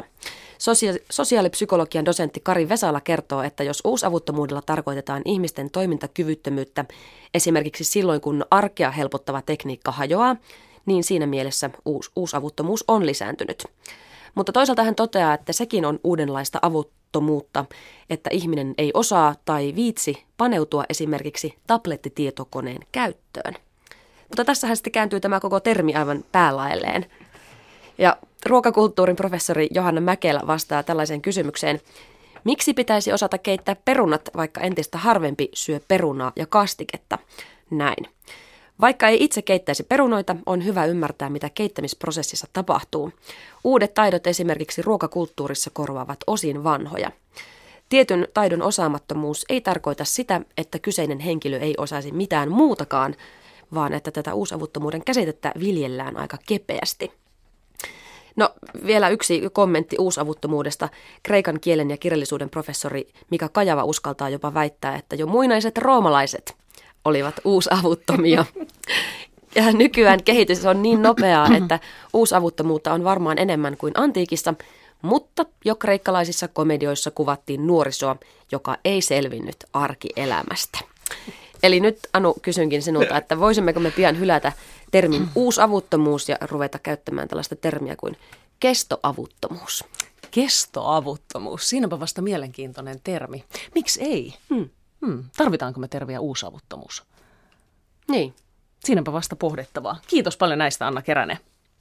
Sosiaalipsykologian dosentti Kari Vesala kertoo, että jos uusavuttomuudella tarkoitetaan ihmisten toimintakyvyttömyyttä, esimerkiksi silloin kun arkea helpottava tekniikka hajoaa, niin siinä mielessä uusavuttomuus on lisääntynyt. Mutta toisaalta hän toteaa, että sekin on uudenlaista avuttomuutta, että ihminen ei osaa tai viitsi paneutua esimerkiksi tablettitietokoneen käyttöön. Mutta tässähän sitten kääntyy tämä koko termi aivan päälaelleen. Ja ruokakulttuurin professori Johanna Mäkelä vastaa tällaiseen kysymykseen. Miksi pitäisi osata keittää perunat, vaikka entistä harvempi syö perunaa ja kastiketta? Näin. Vaikka ei itse keittäisi perunoita, on hyvä ymmärtää, mitä keittämisprosessissa tapahtuu. Uudet taidot esimerkiksi ruokakulttuurissa korvaavat osin vanhoja. Tietyn taidon osaamattomuus ei tarkoita sitä, että kyseinen henkilö ei osaisi mitään muutakaan, vaan että tätä uusavuttomuuden käsitettä viljellään aika kepeästi. No vielä yksi kommentti uusavuttomuudesta. Kreikan kielen ja kirjallisuuden professori Mika Kajava uskaltaa jopa väittää, että jo muinaiset roomalaiset olivat uusavuttomia. Ja nykyään kehitys on niin nopeaa, että uusavuttomuutta on varmaan enemmän kuin antiikissa, mutta jo kreikkalaisissa komedioissa kuvattiin nuorisoa, joka ei selvinnyt arkielämästä. Eli nyt, Anu, kysynkin sinulta, että voisimmeko me pian hylätä termin uusavuttomuus ja ruveta käyttämään tällaista termiä kuin kestoavuttomuus. Kestoavuttomuus, siinäpä vasta mielenkiintoinen termi. Miksi ei? Tarvitaanko me termiä uusavuttomuus? Niin. Siinäpä vasta pohdittavaa. Kiitos paljon näistä, Anna Keränen.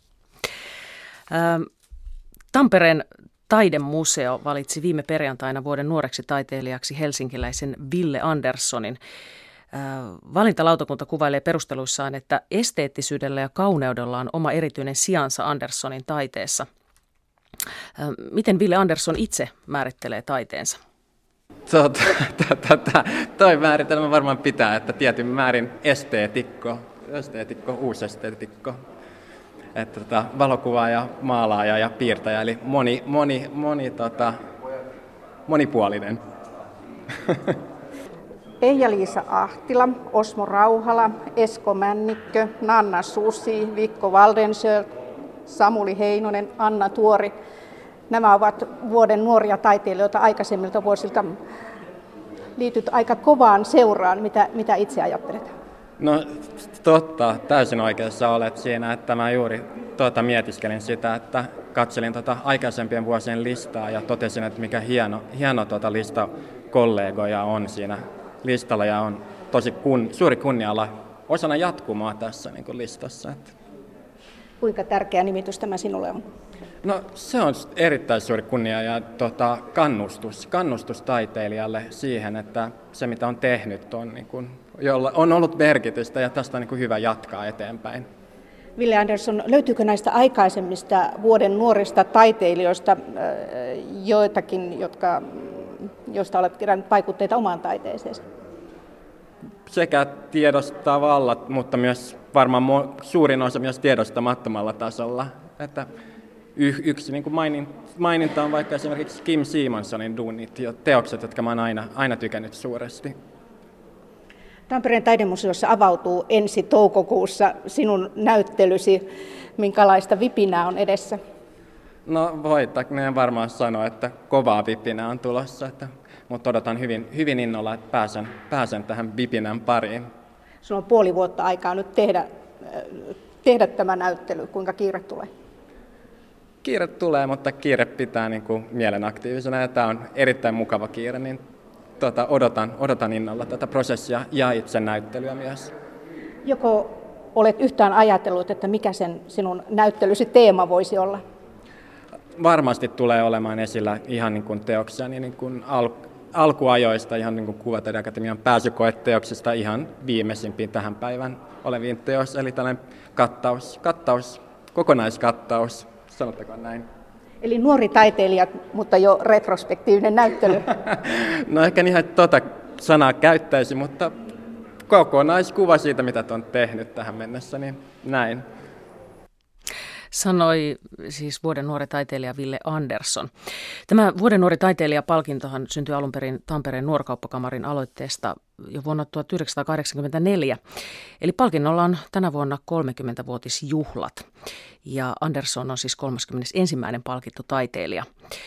Tampereen Taidemuseo valitsi viime perjantaina vuoden nuoreksi taiteilijaksi helsinkiläisen Ville Anderssonin. Valintalautakunta kuvailee perusteluissaan, että esteettisyydellä ja kauneudella on oma erityinen sijansa Anderssonin taiteessa. Miten Ville Andersson itse määrittelee taiteensa? Toi määritelmä varmaan pitää, että tietyn määrin esteetikko, uusesteetikko. Että valokuvaaja, maalaaja ja piirtäjä, eli monipuolinen. Eija-Liisa Ahtila, Osmo Rauhala, Esko Männikkö, Nanna Susi, Vikko Waldensöl, Samuli Heinonen, Anna Tuori. Nämä ovat vuoden nuoria taiteilijoita aikaisemmilta vuosilta. Liityt aika kovaan seuraan. Mitä itse ajattelet? No totta, täysin oikeassa olet siinä, että mä juuri mietiskelin sitä, että katselin aikaisempien vuosien listaa ja totesin, että mikä hieno lista kollegoja on siinä listalla ja on tosi suuri kunnia olla osana jatkumoa tässä niin kuin listassa. Kuinka tärkeä nimitys tämä sinulle on? No se on erittäin suuri kunnia ja kannustus taiteilijalle siihen, että se mitä on tehnyt on, niin kuin, jolla on ollut merkitystä ja tästä on niin kuin hyvä jatkaa eteenpäin. Ville Andersson, löytyykö näistä aikaisemmista vuoden nuorista taiteilijoista joitakin, joista olet kerännyt vaikutteita omaan taiteeseesi? Sekä tiedostavalla, mutta myös varmaan suurin osa myös tiedostamattomalla tasolla. Että yksi niin kuin maininta on vaikka esimerkiksi Kim Simonsonin duunit ja teokset, jotka mä oon aina tykännyt suuresti. Tampereen taidemuseossa avautuu ensi toukokuussa sinun näyttelysi. Minkälaista vipinää on edessä? No voitaneen varmaan sanoa, että kovaa vipinää on tulossa, mutta odotan hyvin innolla, että pääsen tähän vipinän pariin. Sulla on puoli vuotta aikaa nyt tehdä tämä näyttely. Kuinka kiire tulee? Kiire tulee, mutta kiire pitää niin kuin mielen aktiivisena ja tämä on erittäin mukava kiire, niin odotan innolla tätä prosessia ja itse näyttelyä myös. Joko olet yhtään ajatellut, että mikä sen sinun näyttelysi teema voisi olla? Varmasti tulee olemaan esillä ihan niin kuin teoksiani niin kuin alkuajoista, ihan niin kuin Kuvataideakatemian pääsykoeteoksista ihan viimeisimpiin tähän päivän oleviin teos, eli tällainen kokonaiskattaus, sanottakoon näin. Eli nuori taiteilija, mutta jo retrospektiivinen näyttely. No ehkä ihan sanaa käyttäisi, mutta kokonaiskuva siitä, mitä on tehnyt tähän mennessä, niin näin. Sanoi siis vuoden nuori taiteilija Ville Andersson. Tämä vuoden nuori taiteilija-palkintohan syntyi alun perin Tampereen nuorkauppakamarin aloitteesta jo vuonna 1984. Eli palkinnolla on tänä vuonna 30-vuotisjuhlat. Ja Andersson on siis 31. palkittu taiteilija.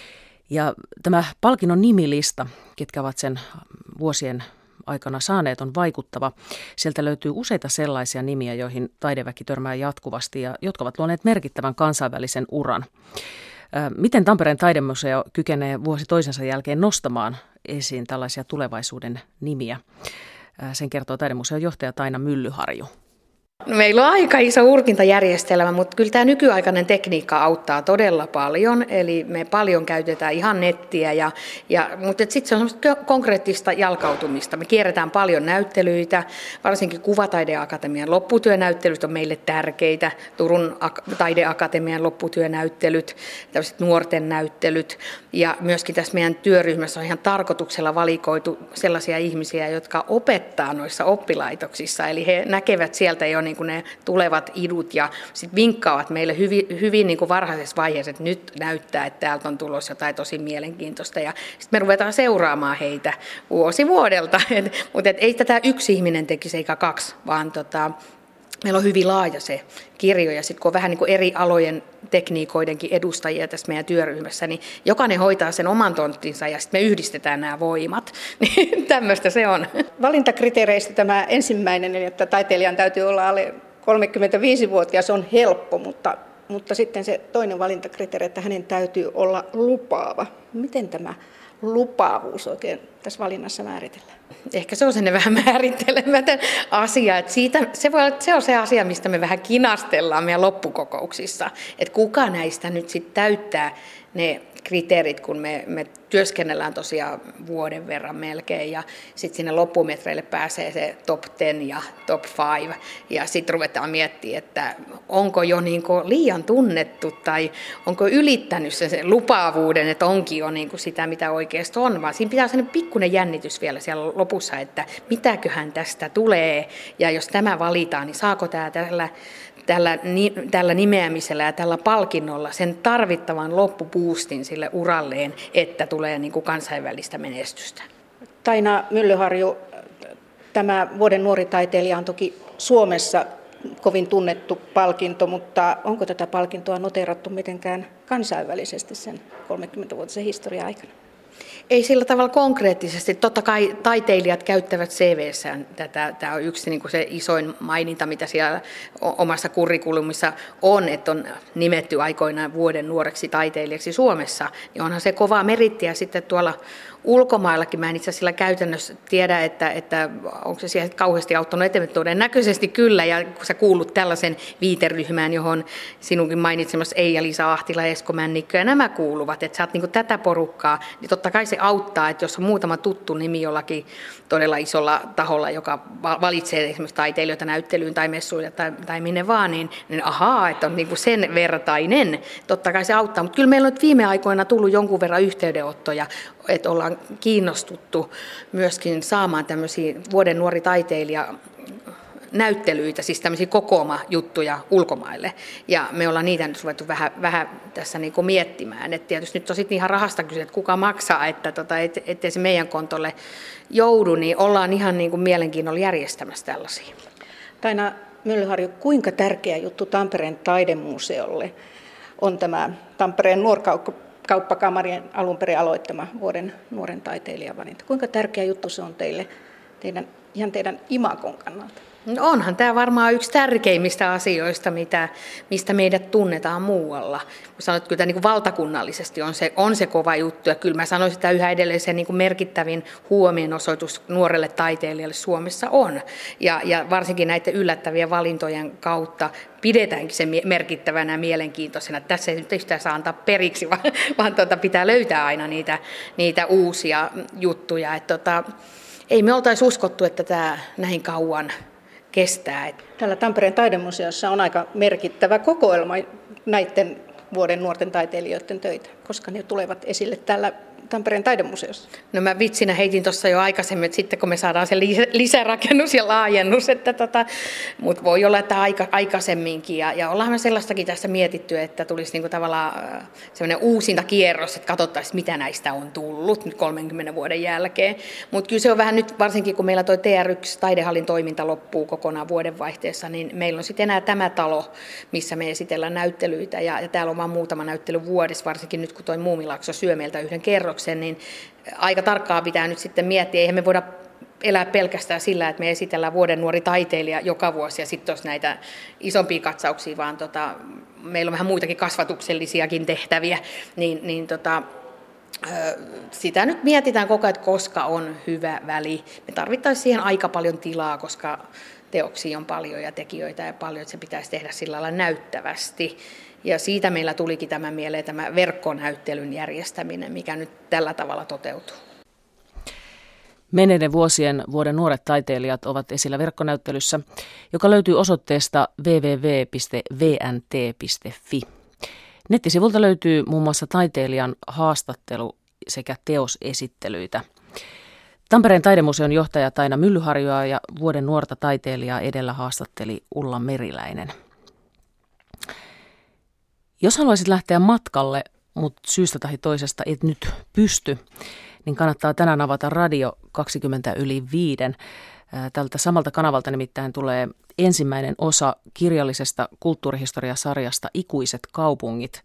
Ja tämä palkinnon nimilista, ketkä ovat sen vuosien aikana saaneet, on vaikuttava. Sieltä löytyy useita sellaisia nimiä, joihin taideväki törmää jatkuvasti ja jotka ovat luoneet merkittävän kansainvälisen uran. Miten Tampereen taidemuseo kykenee vuosi toisensa jälkeen nostamaan esiin tällaisia tulevaisuuden nimiä? Sen kertoo taidemuseon johtaja Taina Myllyharju. No, meillä on aika iso urkintajärjestelmä, mutta kyllä tämä nykyaikainen tekniikka auttaa todella paljon. Eli me paljon käytetään ihan nettiä, mutta sitten se on semmoista konkreettista jalkautumista. Me kierretään paljon näyttelyitä, varsinkin Kuvataideakatemian lopputyönäyttelyt on meille tärkeitä. Turun taideakatemian lopputyönäyttelyt, tällaiset nuorten näyttelyt. Ja myöskin tässä meidän työryhmässä on ihan tarkoituksella valikoitu sellaisia ihmisiä, jotka opettaa noissa oppilaitoksissa. Eli he näkevät sieltä jo niin kuin ne tulevat idut ja sitten vinkkaavat meille hyvin niin kuin varhaisessa vaiheessa, että nyt näyttää, että täältä on tulossa jotain tosi mielenkiintoista. Ja sitten me ruvetaan seuraamaan heitä vuosi vuodelta. Mutta ei tätä yksi ihminen tekisi eikä kaksi, vaan meillä on hyvin laaja se kirjo, ja sitten kun on vähän niin kuin eri alojen tekniikoidenkin edustajia tässä meidän työryhmässä, niin jokainen hoitaa sen oman tonttinsa, ja sitten me yhdistetään nämä voimat. Niin tämmöistä se on. Valintakriteereistä tämä ensimmäinen, eli että taiteilijan täytyy olla alle 35-vuotias, on helppo, mutta sitten se toinen valintakriteeri, että hänen täytyy olla lupaava. Miten tämä lupaavuus oikein tässä valinnassa määritellään? Ehkä se on sellainen vähän määrittelemätön asia. Että se on se asia, mistä me vähän kinastellaan meidän loppukokouksissa. Että kuka näistä nyt sitten täyttää ne kriteerit, kun me työskennellään tosiaan vuoden verran melkein, ja sitten sinne loppumetreille pääsee se top 10 ja top 5, ja sitten ruvetaan miettimään, että onko jo niinku liian tunnettu, tai onko ylittänyt sen lupaavuuden, että onkin jo niinku sitä, mitä oikeasti on, vaan siinä pitää olla sellainen pikkuinen jännitys vielä siellä lopussa, että mitäköhän tästä tulee, ja jos tämä valitaan, niin saako tämä tällä nimeämisellä ja tällä palkinnolla sen tarvittavan loppupuustin sille uralleen, että tulee niin kuin kansainvälistä menestystä. Taina Myllyharju, tämä vuoden nuori taiteilija on toki Suomessa kovin tunnettu palkinto, mutta onko tätä palkintoa noteerattu mitenkään kansainvälisesti sen 30-vuotisen historian aikana? Ei sillä tavalla konkreettisesti. Totta kai taiteilijat käyttävät CV:ssään tätä. Tämä on yksi niin kuin se isoin maininta, mitä siellä omassa kurrikulumissa on, että on nimetty aikoinaan vuoden nuoreksi taiteilijaksi Suomessa. Niin onhan se kovaa merittiä sitten tuolla ulkomaillakin. Mä en itse asiassa käytännössä tiedä, että onko se siihen kauheasti auttanut eteenpäin. Todennäköisesti kyllä, ja kun sä kuulut tällaisen viiteryhmään, johon sinunkin mainitsemassa Eija-Liisa Ahtila, Esko Männikkö ja nämä kuuluvat, että sä oot niin tätä porukkaa, niin totta kai se auttaa, että jos on muutama tuttu nimi jollakin todella isolla taholla, joka valitsee esimerkiksi taiteilijoita näyttelyyn tai messuille tai minne vaan, niin ahaa, että on niin kuin sen vertainen. Totta kai se auttaa, mutta kyllä meillä on viime aikoina tullut jonkun verran yhteydenottoja, että ollaan kiinnostuttu myöskin saamaan tämmöisiä vuoden nuori taiteilija näyttelyitä, siis tämmöisiä kokooma-juttuja ulkomaille. Ja me ollaan niitä nyt ruvettu vähän tässä niin kuin miettimään. Et tietysti nyt on sitten ihan rahasta kyse, että kuka maksaa, ettei se meidän kontolle joudu, niin ollaan ihan niin kuin mielenkiinnolla järjestämässä tällaisia. Taina Myllyharju, kuinka tärkeä juttu Tampereen taidemuseolle on tämä Tampereen nuorkauppakamarien alun perin aloittama vuoden nuoren taiteilijavalinta? Kuinka tärkeä juttu se on teille, teidän imagon kannalta? No onhan tämä varmaan yksi tärkeimmistä asioista, mistä meidät tunnetaan muualla. Sanoit, että kyllä niin kuin valtakunnallisesti on se kova juttu, ja kyllä mä sanoisin, että yhä edelleen se niin kuin merkittävin huomionosoitus nuorelle taiteilijalle Suomessa on. Ja varsinkin näiden yllättävien valintojen kautta pidetäänkin se merkittävänä ja mielenkiintoisena. Tässä ei nyt yhtään saa antaa periksi, vaan pitää löytää aina niitä uusia juttuja. Ei me oltaisi uskottu, että tämä näin kauan kestää. Täällä Tampereen taidemuseossa on aika merkittävä kokoelma näiden vuoden nuorten taiteilijoiden töitä, koska ne tulevat esille täällä Tampereen taidemuseossa. No mä vitsinä heitin tuossa jo aikaisemmin, että sitten kun me saadaan se lisärakennus ja laajennus, mutta voi olla, että aikaisemminkin. Ja ollaan me sellaistakin tässä mietitty, että tulisi niinku tavallaan sellainen uusintakierros, että katsottaisiin, mitä näistä on tullut nyt 30 vuoden jälkeen. Mutta kyllä se on vähän nyt, varsinkin kun meillä toi TR1 taidehallin toiminta loppuu kokonaan vuodenvaihteessa, niin meillä on sitten enää tämä talo, missä me esitellään näyttelyitä. Ja täällä on vain muutama näyttely vuodessa, varsinkin nyt kun toi Muumilaakso syö meiltä yhden kerroksen, niin aika tarkkaa pitää nyt sitten miettiä. Eihän me voida elää pelkästään sillä, että me esitellään vuoden nuori taiteilija joka vuosi ja sitten olisi näitä isompia katsauksia, vaan meillä on vähän muitakin kasvatuksellisiakin tehtäviä, sitä nyt mietitään koko ajan, että koska on hyvä väli. Me tarvittaisiin siihen aika paljon tilaa, koska teoksia on paljon ja tekijöitä ja paljon, että se pitäisi tehdä sillä lailla näyttävästi. Ja siitä meillä tulikin tämä mieleen tämä verkkonäyttelyn järjestäminen, mikä nyt tällä tavalla toteutuu. Menneiden vuosien vuoden nuoret taiteilijat ovat esillä verkkonäyttelyssä, joka löytyy osoitteesta www.vnt.fi. Nettisivulta löytyy muun muassa taiteilijan haastattelu sekä teosesittelyitä. Tampereen taidemuseon johtaja Taina Myllyharjoa ja vuoden nuorta taiteilijaa edellä haastatteli Ulla Meriläinen. Jos haluaisit lähteä matkalle, mutta syystä tai toisesta et nyt pysty, niin kannattaa tänään avata Radio 20/5. Tältä samalta kanavalta nimittäin tulee ensimmäinen osa kirjallisesta kulttuurihistoriasarjasta Ikuiset kaupungit.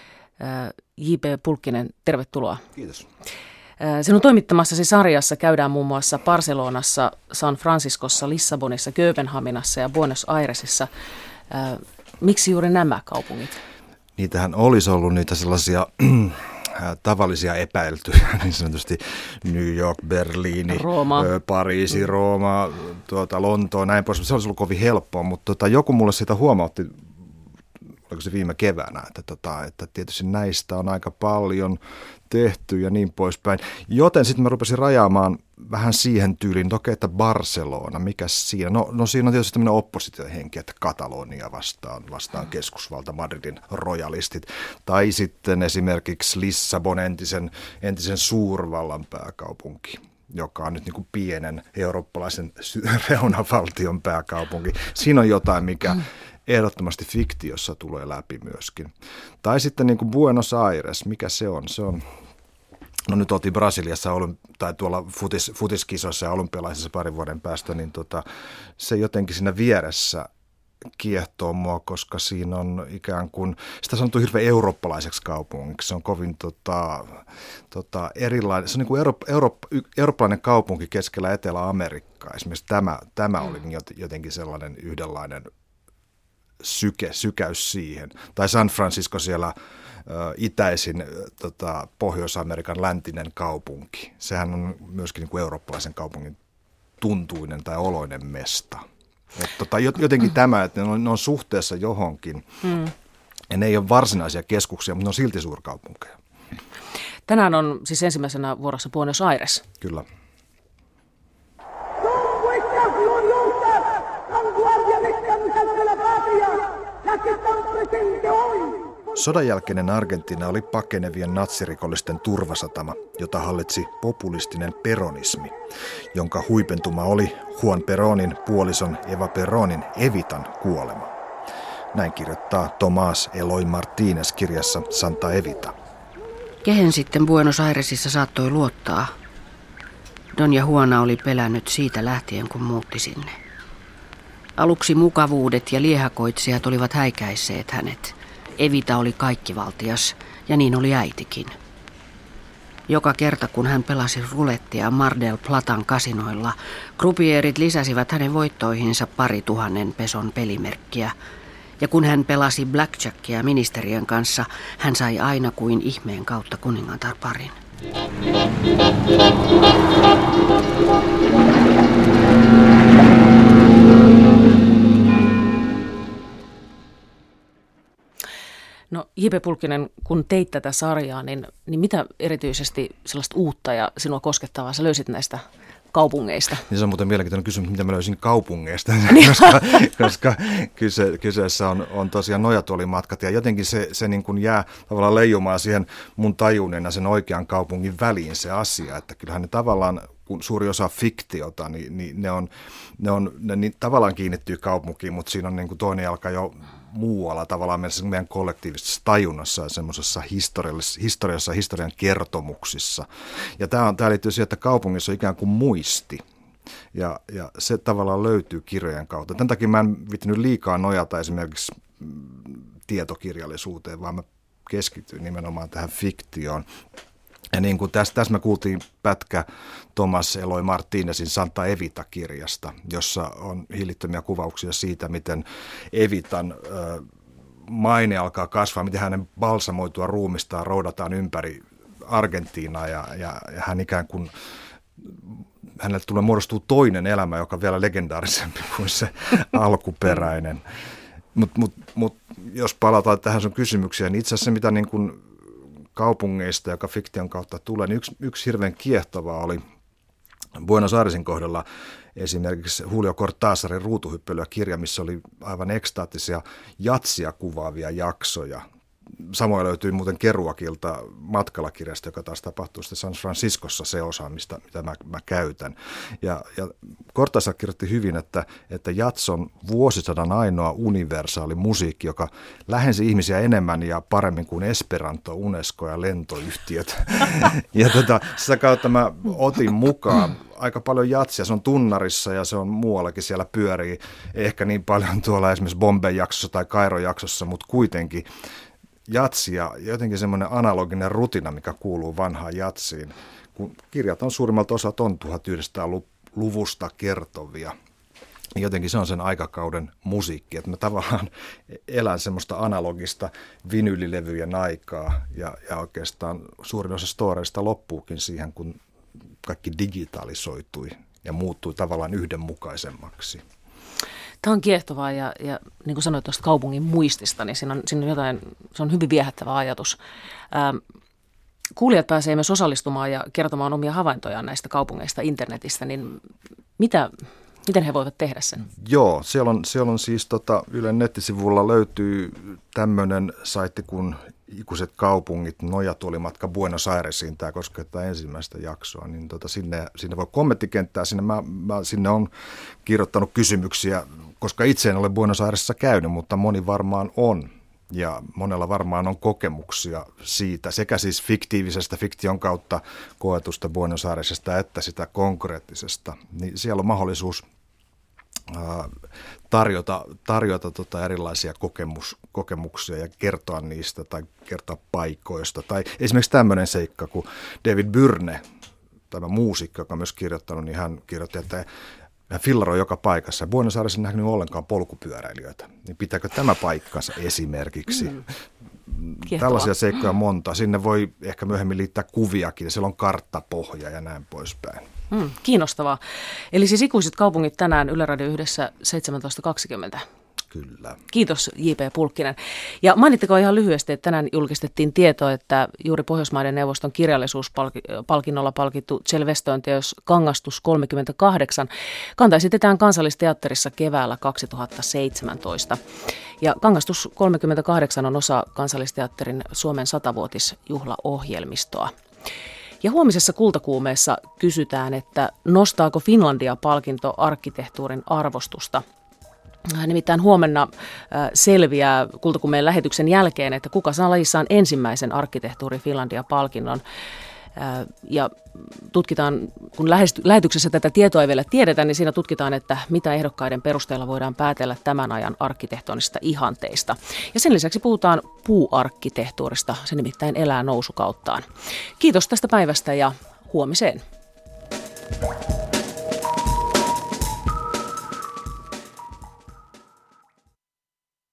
J.P. Pulkkinen, tervetuloa. Kiitos. Sinun toimittamassasi sarjassa käydään muun muassa Barcelonassa, San Franciscossa, Lissabonissa, Kööpenhaminassa ja Buenos Airesissa. Miksi juuri nämä kaupungit? Niitähän olisi ollut niitä sellaisia tavallisia epäiltyjä, niin sanotusti New York, Berliini, Rooma. Pariisi, Rooma, Lontoo, näin pois. Se olisi ollut kovin helppoa, mutta joku mulle sitä huomautti, oliko se viime keväänä, että tietysti näistä on aika paljon tehty ja niin poispäin. Joten sitten mä rupesin rajaamaan vähän siihen tyyliin, että Barcelona, mikä siinä? No siinä on tietysti tämmöinen oppositiohenki, että Katalonia vastaan keskusvalta, Madridin rojalistit. Tai sitten esimerkiksi Lissabon, entisen suurvallan pääkaupunki, joka on nyt niin kuin pienen eurooppalaisen reunavaltion pääkaupunki. Siinä on jotain, mikä ehdottomasti fiktiossa tulee läpi myöskin. Tai sitten niin kuin Buenos Aires, mikä se on? Se on, no nyt oltiin Brasiliassa tai tuolla futiskisoissa ja olympialaisissa parin vuoden päästä, niin se jotenkin siinä vieressä kiehtoo mua, koska siinä on ikään kuin, sitä sanottu hirveän eurooppalaiseksi kaupungiksi. Se on kovin erilainen, se on niin kuin eurooppalainen kaupunki keskellä Etelä-Amerikkaa. Esimerkiksi tämä oli jotenkin sellainen yhdenlainen sykäys siihen. Tai San Francisco siellä itäisin Pohjois-Amerikan läntinen kaupunki. Sehän on myöskin niin kuin eurooppalaisen kaupungin tuntuinen tai oloinen mesta. Jotenkin tämä, että ne on suhteessa johonkin. Ja ne ei ole varsinaisia keskuksia, mutta ne on silti suurkaupunkeja. Tänään on siis ensimmäisenä vuorossa Buenos Aires. Kyllä. Sodanjälkeinen Argentiina oli pakenevien natsirikollisten turvasatama, jota hallitsi populistinen peronismi, jonka huipentuma oli Juan Peronin puolison Eva Peronin Evitan kuolema. Näin kirjoittaa Tomás Eloy Martínez kirjassa Santa Evita. Kehen sitten Buenos Airesissa saattoi luottaa? Doña Juana oli pelännyt siitä lähtien, kun muutti sinne. Aluksi mukavuudet ja liehakoitsijat olivat häikäisseet hänet. Evita oli kaikkivaltias, ja niin oli äitikin. Joka kerta, kun hän pelasi rulettia Mar del Platan kasinoilla, krupierit lisäsivät hänen voittoihinsa 2,000 peson pelimerkkiä. Ja kun hän pelasi blackjackia ministerien kanssa, hän sai aina kuin ihmeen kautta kuningatar parin. No J.P. Pulkkinen, kun teit tätä sarjaa, niin mitä erityisesti sellaista uutta ja sinua koskettavaa sä löysit näistä kaupungeista. Niin se on muuten mielenkiintoinen kysymys, mitä mä löysin kaupungeista, koska kyseessä on tosiaan nojatuolimatkat ja jotenkin se niin kuin jää tavallaan leijumaan siihen mun tajunen ja sen oikean kaupungin väliin se asia, että kyllähän ne tavallaan, kun suuri osa fiktiota, niin ne tavallaan kiinnittyy kaupunkiin, mutta siinä on niin kuin toinen jalka jo muualla tavallaan meidän kollektiivisessa tajunnassa ja semmoisessa historiassa, historian kertomuksissa. Ja tämä liittyy siihen, että kaupungissa on ikään kuin muisti. Ja se tavallaan löytyy kirjojen kautta. Tämän takia mä en viitsinyt liikaa nojata esimerkiksi tietokirjallisuuteen, vaan mä keskityin nimenomaan tähän fiktioon. Ja niin kuin tässä me kuultiin pätkä Thomas Eloy Martinezin Santa Evita-kirjasta, jossa on hillittömiä kuvauksia siitä, miten Evitan maine alkaa kasvaa, miten hänen balsamoitua ruumistaan roudataan ympäri Argentiinaa ja hän ikään kuin, hänelle muodostuu toinen elämä, joka on vielä legendaarisempi kuin se alkuperäinen. Mut jos palataan tähän sun kysymykseen, niin itse asiassa se, mitä niin kuin kaupungeista, joka fiktion kautta tulee, niin yksi hirveän kiehtova oli Buenos Airesin kohdalla esimerkiksi Julio Cortázarin Ruutuhyppelyä-kirja, missä oli aivan ekstaattisia jatsia kuvaavia jaksoja. Samoin löytyy muuten Kerouacilta Matkalla-kirjasta, joka taas tapahtuu sitten San Franciscossa, se osa, mitä mä käytän. Ja Cortázar kirjoitti hyvin, että jats on vuosisadan ainoa universaali musiikki, joka lähensi ihmisiä enemmän ja paremmin kuin Esperanto, Unesco ja lentoyhtiöt. Ja sitä kautta mä otin mukaan aika paljon jatsia. Se on tunnarissa ja se on muuallakin, siellä pyörii. Ehkä niin paljon tuolla esimerkiksi Bombay-jaksossa tai Kairo-jaksossa, mutta kuitenkin jatsi ja jotenkin semmoinen analoginen rutina, mikä kuuluu vanhaan jatsiin, kun kirjat on suurimmalta osa 1900-luvusta kertovia. Jotenkin se on sen aikakauden musiikki, että mä tavallaan elän semmoista analogista vinylilevyjen aikaa ja oikeastaan suurin osa storeista loppuukin siihen, kun kaikki digitalisoitui ja muuttui tavallaan yhdenmukaisemmaksi. Tämä on kiehtovaa ja niin kuin sanoit tuosta kaupungin muistista, niin siinä on jotain, se on hyvin viehättävä ajatus. Kuulijat pääsee myös osallistumaan ja kertomaan omia havaintojaan näistä kaupungeista internetistä, niin miten he voivat tehdä sen? Joo, siellä on siis Ylen nettisivulla löytyy tämmöinen saitti kuin Ikuiset kaupungit, nojatuolimatka Buenos Airesiin, tämä koskettaa ensimmäistä jaksoa, niin sinne voi kommenttikenttää, sinne on kirjoittanut kysymyksiä, koska itse en ole Buenos Airesissa käynyt, mutta moni varmaan on. Ja monella varmaan on kokemuksia siitä, sekä siis fiktiivisestä fiktion kautta koetusta Buenos Airesista että sitä konkreettisesta. Niin siellä on mahdollisuus tarjota erilaisia kokemuksia ja kertoa niistä tai kertoa paikoista. Tai esimerkiksi tämmöinen seikka, kun David Byrne, tämä muusikko, joka on myös kirjoittanut, niin hän kirjoitti, että hän fillaroi joka paikassa. Buenos Airesin nähnyt ollenkaan polkupyöräilijöitä. Niin pitääkö tämä paikkansa esimerkiksi? Tällaisia seikkoja monta. Sinne voi ehkä myöhemmin liittää kuviakin. Siellä on karttapohja ja näin poispäin. Kiinnostavaa. Eli siis Ikuiset kaupungit tänään Yle Radio 1 17.20. Kyllä. Kiitos J.P. Pulkkinen. Ja mainittakoon ihan lyhyesti, että tänään julkistettiin tieto, että juuri Pohjoismaiden neuvoston kirjallisuuspalkinnolla palkittu Kjell Westöön teos Kangastus 38 kantaisitetään Kansallisteatterissa keväällä 2017. Ja Kangastus 38 on osa Kansallisteatterin Suomen 100-vuotisjuhlaohjelmistoa. Ja huomisessa Kultakuumeessa kysytään, että nostaako Finlandia-palkinto arkkitehtuurin arvostusta. Nimittäin huomenna selviää Kultakuumeen lähetyksen jälkeen, että kuka saa lajissaan ensimmäisen arkkitehtuuri Finlandia-palkinnon. Ja tutkitaan, kun lähetyksessä tätä tietoa ei vielä tiedetä, niin siinä tutkitaan, että mitä ehdokkaiden perusteella voidaan päätellä tämän ajan arkkitehtonisista ihanteista. Ja sen lisäksi puhutaan puuarkkitehtuurista, se nimittäin elää nousukauttaan. Kiitos tästä päivästä ja huomiseen.